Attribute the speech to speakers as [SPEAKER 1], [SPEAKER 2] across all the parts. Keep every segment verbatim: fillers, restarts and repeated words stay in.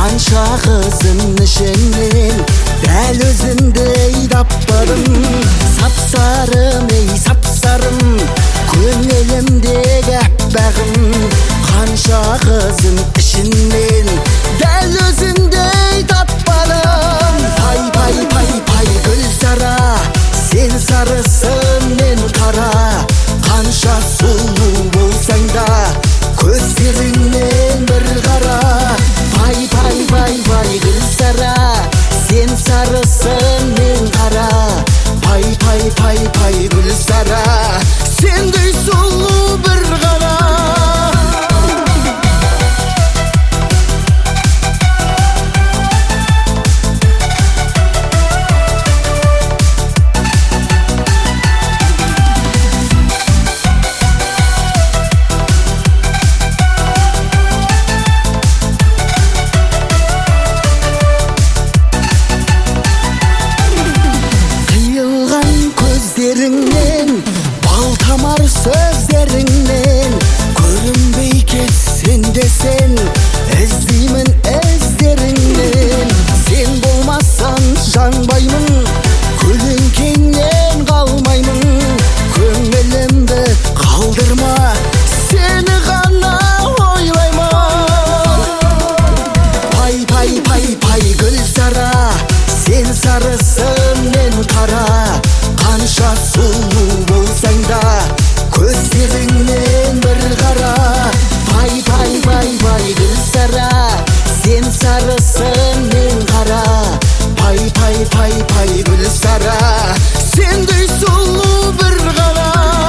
[SPEAKER 1] Қанша қызым ішінен дәл өзіңдей таппадым. Сап-сарым, ей сап-сарым, көңілімдегі аппағым. Қанша қызым ішінен дәл өзіңдей таппадым. Пай, пай, пай, пай, Гүлсара, сен сарысың, мен қара. Қанша сұлу болсаң да көздеріңнен бір қара. Пай, пай, пай, пай, Гүлсара, сен сарысың, мен қара. Пай, пай, пай, пай, Гүлсара, сендей сұлу бір қара. Көздеріңнен, балтамар сөздеріңнен көрінбей кетсең де сен, іздеймін іздеріңнен. Сен болмасаң жанбаймын, көлеңкеңнен қалмаймын. Көңілімді қалдырма, сені ғана ойлаймын. Пай, пай, пай, пай, Гүлсара, сен сарысың, мен қара. Қанша сұлу болсаң да көздеріңнен бір қара. Пай, пай, пай, пай, Гүлсара, сен сарысың, мен қара. Пай, пай, пай, пай, Гүлсара, сендей сұлу бір қара.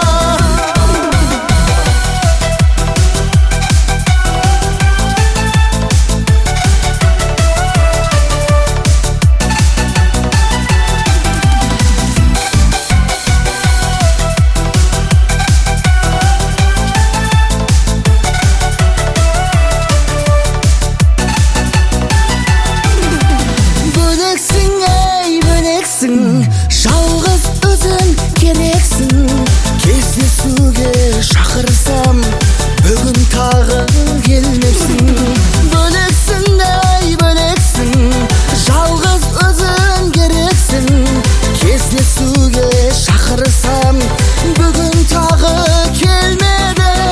[SPEAKER 1] Жалғыз өзің керексің, кездесуге шақырсам бүгін тағы келмексің. Бөлексің, ей бөлексің, жалғыз өзің керексің, кездесуге шақырсам бүгін тағы келмедің.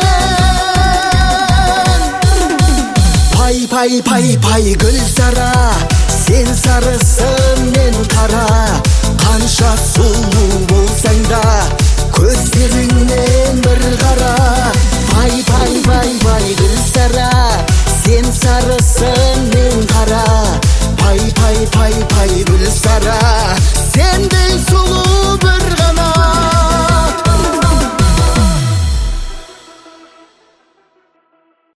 [SPEAKER 1] Пай, пай, пай, пай, Гүлсара, сен сарысың, мен қара.